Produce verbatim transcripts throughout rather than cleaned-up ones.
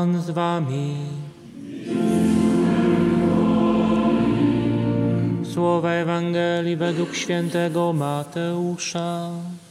Pan z wami. Słowa Ewangelii według świętego Mateusza.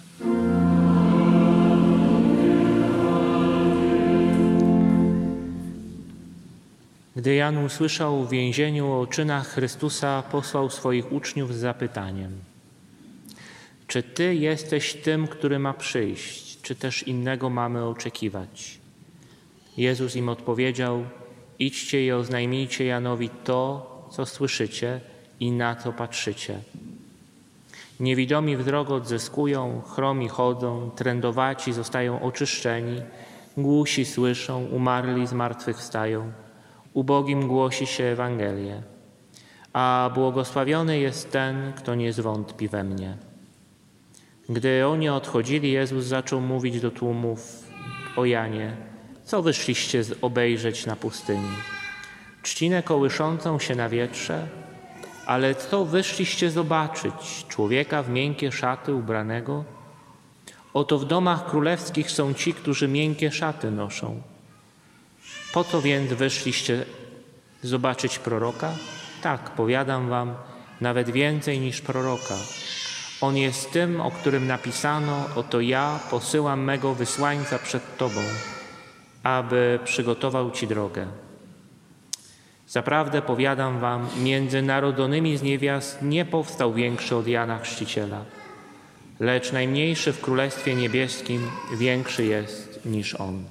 Gdy Jan usłyszał w więzieniu o czynach Chrystusa, posłał swoich uczniów z zapytaniem: czy Ty jesteś tym, który ma przyjść, czy też innego mamy oczekiwać? Jezus im odpowiedział: idźcie i oznajmijcie Janowi to, co słyszycie i na co patrzycie. Niewidomi w drogę odzyskują, chromi chodzą, trędowaci zostają oczyszczeni, głusi słyszą, umarli zmartwychwstają, ubogim głosi się Ewangelię. A błogosławiony jest ten, kto nie zwątpi we mnie. Gdy oni odchodzili, Jezus zaczął mówić do tłumów o Janie: co wyszliście obejrzeć na pustyni? Trzcinę kołyszącą się na wietrze? Ale co wyszliście zobaczyć? Człowieka w miękkie szaty ubranego? Oto w domach królewskich są ci, którzy miękkie szaty noszą. Po co więc wyszliście zobaczyć proroka? Tak, powiadam wam, nawet więcej niż proroka. On jest tym, o którym napisano: oto ja posyłam mego wysłańca przed tobą, aby przygotował ci drogę. Zaprawdę powiadam wam, między narodzonymi z niewiast nie powstał większy od Jana Chrzciciela, lecz najmniejszy w Królestwie Niebieskim większy jest niż on.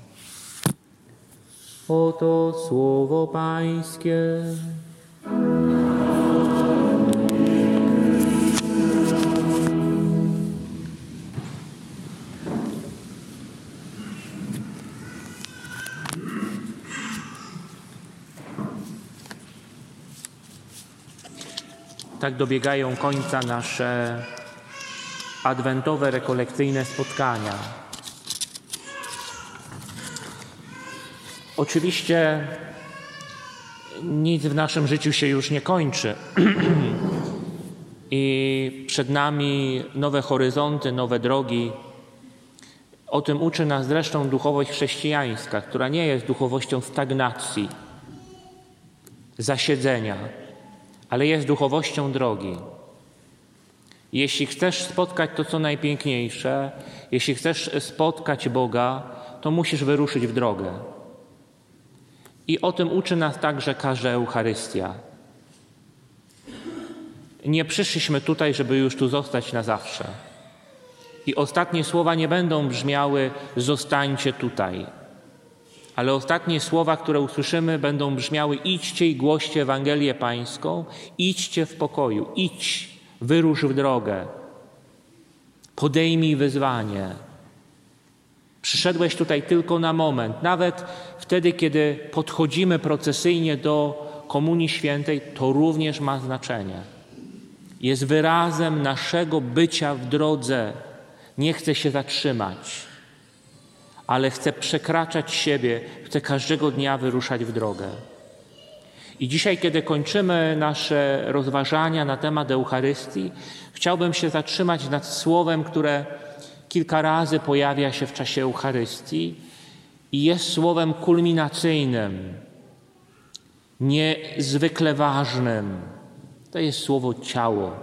Oto słowo Pańskie. Tak dobiegają końca nasze adwentowe, rekolekcyjne spotkania. Oczywiście nic w naszym życiu się już nie kończy i przed nami nowe horyzonty, nowe drogi. O tym uczy nas zresztą duchowość chrześcijańska, która nie jest duchowością stagnacji, zasiedzenia, ale jest duchowością drogi. Jeśli chcesz spotkać to, co najpiękniejsze, jeśli chcesz spotkać Boga, to musisz wyruszyć w drogę. I o tym uczy nas także każda Eucharystia. Nie przyszliśmy tutaj, żeby już tu zostać na zawsze. I ostatnie słowa nie będą brzmiały: zostańcie tutaj. Ale ostatnie słowa, które usłyszymy, będą brzmiały: idźcie i głoście Ewangelię Pańską, idźcie w pokoju, idź, wyrusz w drogę, podejmij wyzwanie. Przyszedłeś tutaj tylko na moment. Nawet wtedy, kiedy podchodzimy procesyjnie do Komunii Świętej, to również ma znaczenie. Jest wyrazem naszego bycia w drodze. Nie chcę się zatrzymać, ale chcę przekraczać siebie, chcę każdego dnia wyruszać w drogę. I dzisiaj, kiedy kończymy nasze rozważania na temat Eucharystii, chciałbym się zatrzymać nad słowem, które kilka razy pojawia się w czasie Eucharystii i jest słowem kulminacyjnym, niezwykle ważnym. To jest słowo ciało.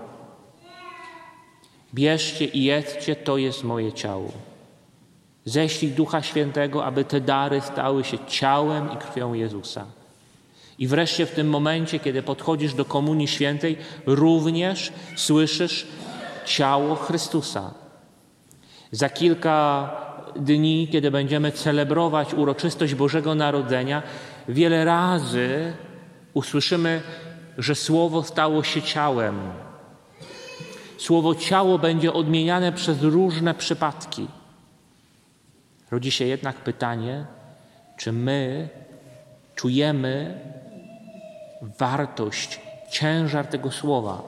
Bierzcie i jedzcie, to jest moje ciało. Ześlij Ducha Świętego, aby te dary stały się ciałem i krwią Jezusa. I wreszcie w tym momencie, kiedy podchodzisz do Komunii Świętej, również słyszysz ciało Chrystusa. Za kilka dni, kiedy będziemy celebrować uroczystość Bożego Narodzenia, wiele razy usłyszymy, że Słowo stało się ciałem. Słowo ciało będzie odmieniane przez różne przypadki. Rodzi się jednak pytanie, czy my czujemy wartość, ciężar tego słowa.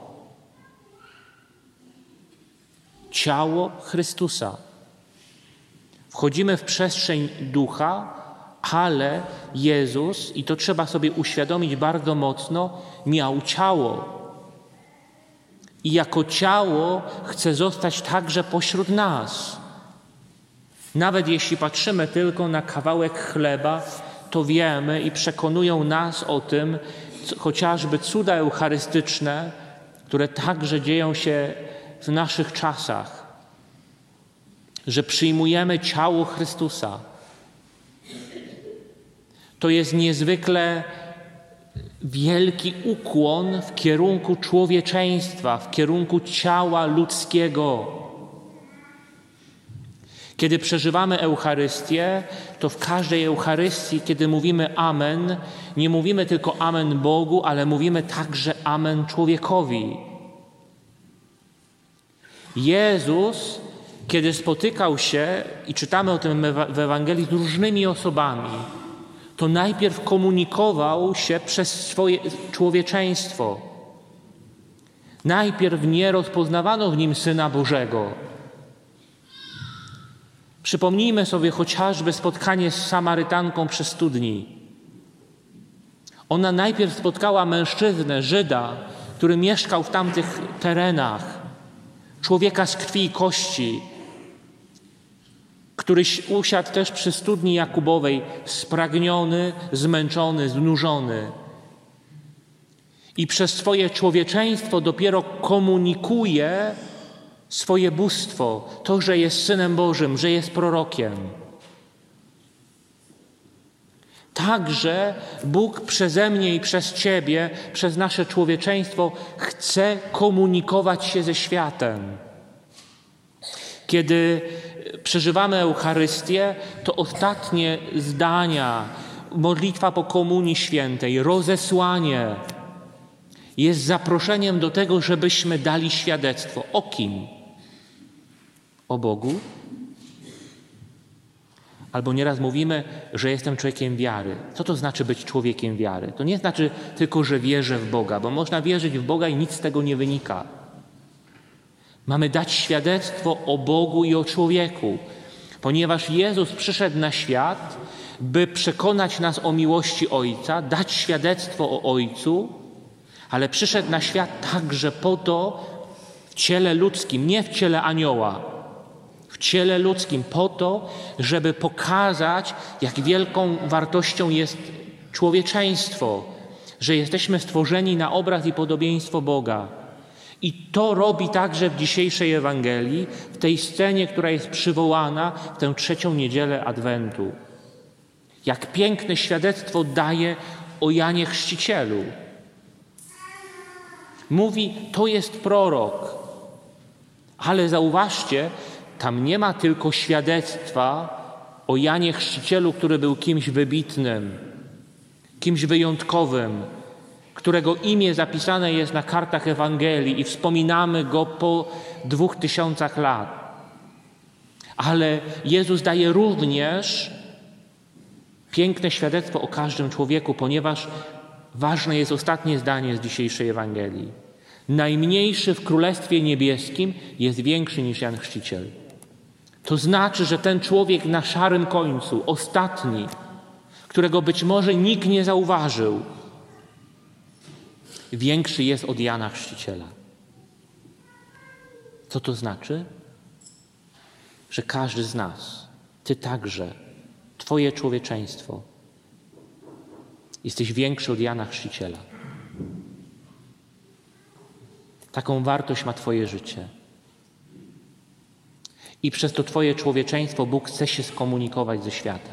Ciało Chrystusa. Wchodzimy w przestrzeń ducha, ale Jezus, i to trzeba sobie uświadomić bardzo mocno, miał ciało. I jako ciało chce zostać także pośród nas. Nawet jeśli patrzymy tylko na kawałek chleba, to wiemy i przekonują nas o tym chociażby cuda eucharystyczne, które także dzieją się w naszych czasach, że przyjmujemy ciało Chrystusa. To jest niezwykle wielki ukłon w kierunku człowieczeństwa, w kierunku ciała ludzkiego. Kiedy przeżywamy Eucharystię, to w każdej Eucharystii, kiedy mówimy amen, nie mówimy tylko amen Bogu, ale mówimy także amen człowiekowi. Jezus, kiedy spotykał się, i czytamy o tym w Ewangelii, z różnymi osobami, to najpierw komunikował się przez swoje człowieczeństwo. Najpierw nie rozpoznawano w nim Syna Bożego. Przypomnijmy sobie chociażby spotkanie z Samarytanką przy studni. Ona najpierw spotkała mężczyznę, Żyda, który mieszkał w tamtych terenach, człowieka z krwi i kości, który usiadł też przy studni Jakubowej, spragniony, zmęczony, znużony. I przez swoje człowieczeństwo dopiero komunikuje swoje bóstwo, to, że jest Synem Bożym, że jest prorokiem. Także Bóg przeze mnie i przez Ciebie, przez nasze człowieczeństwo chce komunikować się ze światem. Kiedy przeżywamy Eucharystię, to ostatnie zdania, modlitwa po Komunii Świętej, rozesłanie jest zaproszeniem do tego, żebyśmy dali świadectwo. O kim? O Bogu? Albo nieraz mówimy, że jestem człowiekiem wiary. Co to znaczy być człowiekiem wiary? To nie znaczy tylko, że wierzę w Boga, bo można wierzyć w Boga i nic z tego nie wynika. Mamy dać świadectwo o Bogu i o człowieku, ponieważ Jezus przyszedł na świat, by przekonać nas o miłości Ojca, dać świadectwo o Ojcu, ale przyszedł na świat także po to w ciele ludzkim, nie w ciele anioła, w ciele ludzkim, po to, żeby pokazać, jak wielką wartością jest człowieczeństwo, że jesteśmy stworzeni na obraz i podobieństwo Boga. I to robi także w dzisiejszej Ewangelii, w tej scenie, która jest przywołana w tę trzecią niedzielę Adwentu. Jak piękne świadectwo daje o Janie Chrzcicielu. Mówi, to jest prorok. Ale zauważcie, tam nie ma tylko świadectwa o Janie Chrzcicielu, który był kimś wybitnym, kimś wyjątkowym, którego imię zapisane jest na kartach Ewangelii i wspominamy go po dwóch tysiącach lat. Ale Jezus daje również piękne świadectwo o każdym człowieku, ponieważ ważne jest ostatnie zdanie z dzisiejszej Ewangelii. Najmniejszy w Królestwie Niebieskim jest większy niż Jan Chrzciciel. To znaczy, że ten człowiek na szarym końcu, ostatni, którego być może nikt nie zauważył, większy jest od Jana Chrzciciela. Co to znaczy? Że każdy z nas, ty także, twoje człowieczeństwo, jesteś większy od Jana Chrzciciela. Taką wartość ma twoje życie. I przez to twoje człowieczeństwo Bóg chce się skomunikować ze światem.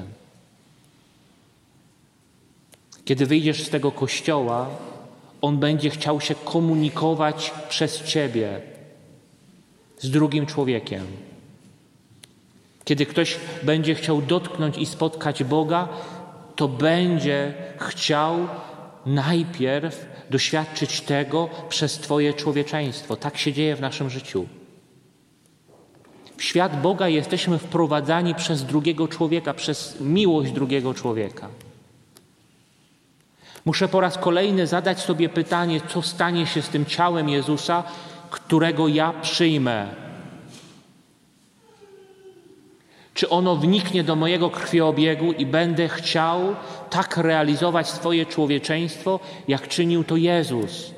Kiedy wyjdziesz z tego kościoła, On będzie chciał się komunikować przez ciebie z drugim człowiekiem. Kiedy ktoś będzie chciał dotknąć i spotkać Boga, to będzie chciał najpierw doświadczyć tego przez twoje człowieczeństwo. Tak się dzieje w naszym życiu. W świat Boga jesteśmy wprowadzani przez drugiego człowieka, przez miłość drugiego człowieka. Muszę po raz kolejny zadać sobie pytanie, co stanie się z tym ciałem Jezusa, którego ja przyjmę. Czy ono wniknie do mojego krwiobiegu i będę chciał tak realizować swoje człowieczeństwo, jak czynił to Jezus?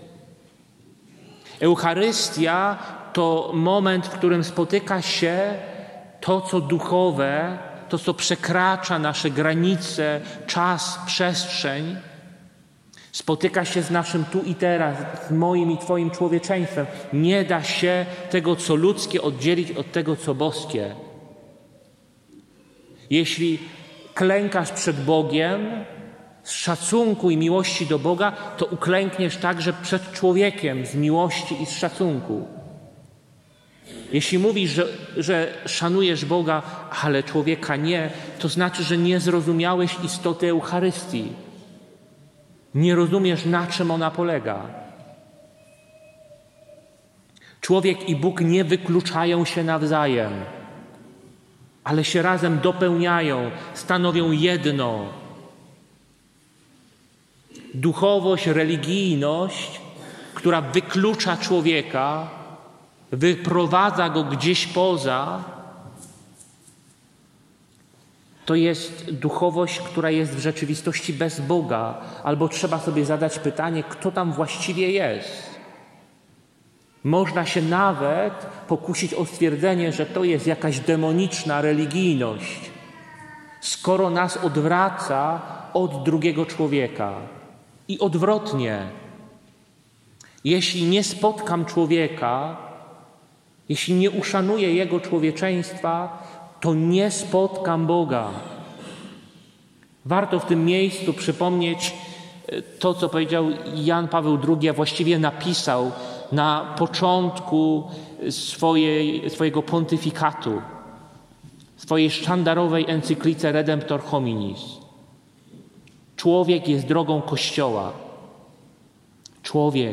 Eucharystia to moment, w którym spotyka się to, co duchowe, to, co przekracza nasze granice, czas, przestrzeń, spotyka się z naszym tu i teraz, z moim i Twoim człowieczeństwem. Nie da się tego, co ludzkie, oddzielić od tego, co boskie. Jeśli klękasz przed Bogiem z szacunku i miłości do Boga, to uklękniesz także przed człowiekiem z miłości i z szacunku. Jeśli mówisz, że, że szanujesz Boga, ale człowieka nie, to znaczy, że nie zrozumiałeś istoty Eucharystii. Nie rozumiesz, na czym ona polega. Człowiek i Bóg nie wykluczają się nawzajem, ale się razem dopełniają, stanowią jedno. Duchowość, religijność, która wyklucza człowieka, wyprowadza go gdzieś poza, to jest duchowość, która jest w rzeczywistości bez Boga. Albo trzeba sobie zadać pytanie, kto tam właściwie jest. Można się nawet pokusić o stwierdzenie, że to jest jakaś demoniczna religijność, skoro nas odwraca od drugiego człowieka. I odwrotnie. Jeśli nie spotkam człowieka, jeśli nie uszanuję jego człowieczeństwa, to nie spotkam Boga. Warto w tym miejscu przypomnieć to, co powiedział Jan Paweł drugi, a właściwie napisał na początku swojej, swojego pontyfikatu, swojej sztandarowej encyklice Redemptor Hominis. Człowiek jest drogą Kościoła. Człowiek.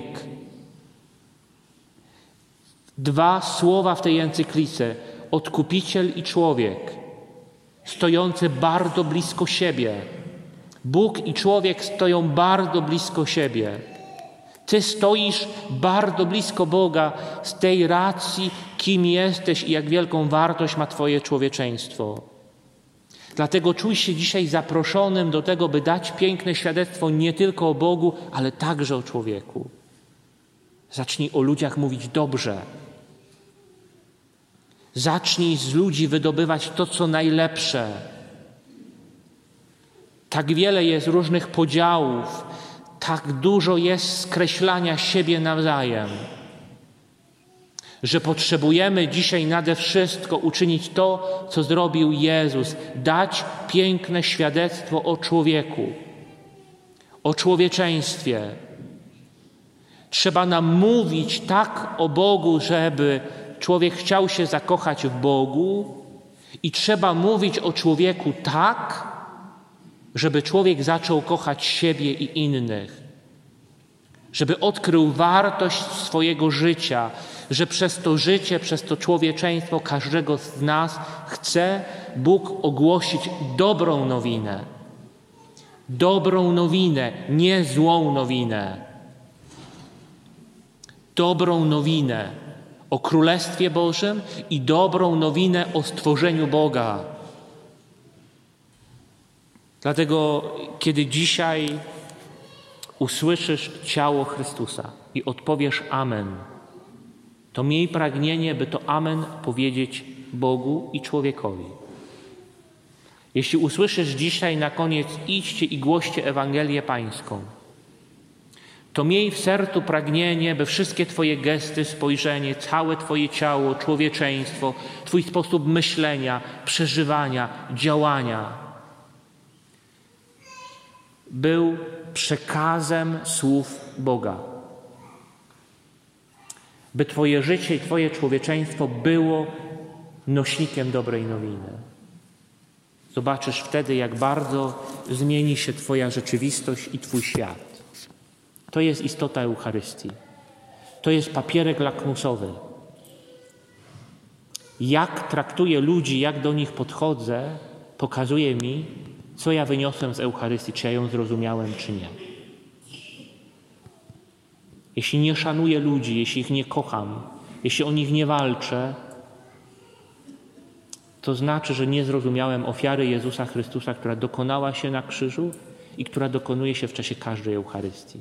Dwa słowa w tej encyklice. Odkupiciel i człowiek. Stojący bardzo blisko siebie. Bóg i człowiek stoją bardzo blisko siebie. Ty stoisz bardzo blisko Boga z tej racji, kim jesteś i jak wielką wartość ma Twoje człowieczeństwo. Dlatego czuj się dzisiaj zaproszonym do tego, by dać piękne świadectwo nie tylko o Bogu, ale także o człowieku. Zacznij o ludziach mówić dobrze. Zacznij z ludzi wydobywać to, co najlepsze. Tak wiele jest różnych podziałów, tak dużo jest skreślania siebie nawzajem, że potrzebujemy dzisiaj nade wszystko uczynić to, co zrobił Jezus, dać piękne świadectwo o człowieku, o człowieczeństwie. Trzeba nam mówić tak o Bogu, żeby człowiek chciał się zakochać w Bogu, i trzeba mówić o człowieku tak, żeby człowiek zaczął kochać siebie i innych, żeby odkrył wartość swojego życia, że przez to życie, przez to człowieczeństwo każdego z nas chce Bóg ogłosić dobrą nowinę. Dobrą nowinę, nie złą nowinę. Dobrą nowinę o Królestwie Bożym i dobrą nowinę o stworzeniu Boga. Dlatego, kiedy dzisiaj usłyszysz ciało Chrystusa i odpowiesz amen, to miej pragnienie, by to amen powiedzieć Bogu i człowiekowi. Jeśli usłyszysz dzisiaj na koniec idźcie i głoście Ewangelię Pańską, to miej w sercu pragnienie, by wszystkie Twoje gesty, spojrzenie, całe Twoje ciało, człowieczeństwo, Twój sposób myślenia, przeżywania, działania był przekazem słów Boga. By Twoje życie i Twoje człowieczeństwo było nośnikiem dobrej nowiny. Zobaczysz wtedy, jak bardzo zmieni się Twoja rzeczywistość i Twój świat. To jest istota Eucharystii. To jest papierek lakmusowy. Jak traktuję ludzi, jak do nich podchodzę, pokazuje mi, co ja wyniosłem z Eucharystii, czy ja ją zrozumiałem, czy nie. Jeśli nie szanuję ludzi, jeśli ich nie kocham, jeśli o nich nie walczę, to znaczy, że nie zrozumiałem ofiary Jezusa Chrystusa, która dokonała się na krzyżu i która dokonuje się w czasie każdej Eucharystii.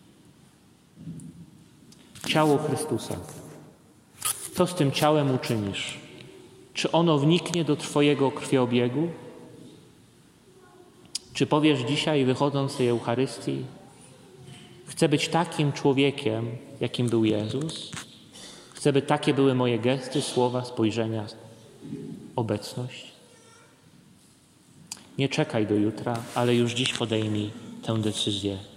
Ciało Chrystusa. Co z tym ciałem uczynisz? Czy ono wniknie do Twojego krwiobiegu? Czy powiesz dzisiaj, wychodząc z tej Eucharystii, chcę być takim człowiekiem, jakim był Jezus? Chcę, by takie były moje gesty, słowa, spojrzenia, obecność? Nie czekaj do jutra, ale już dziś podejmij tę decyzję.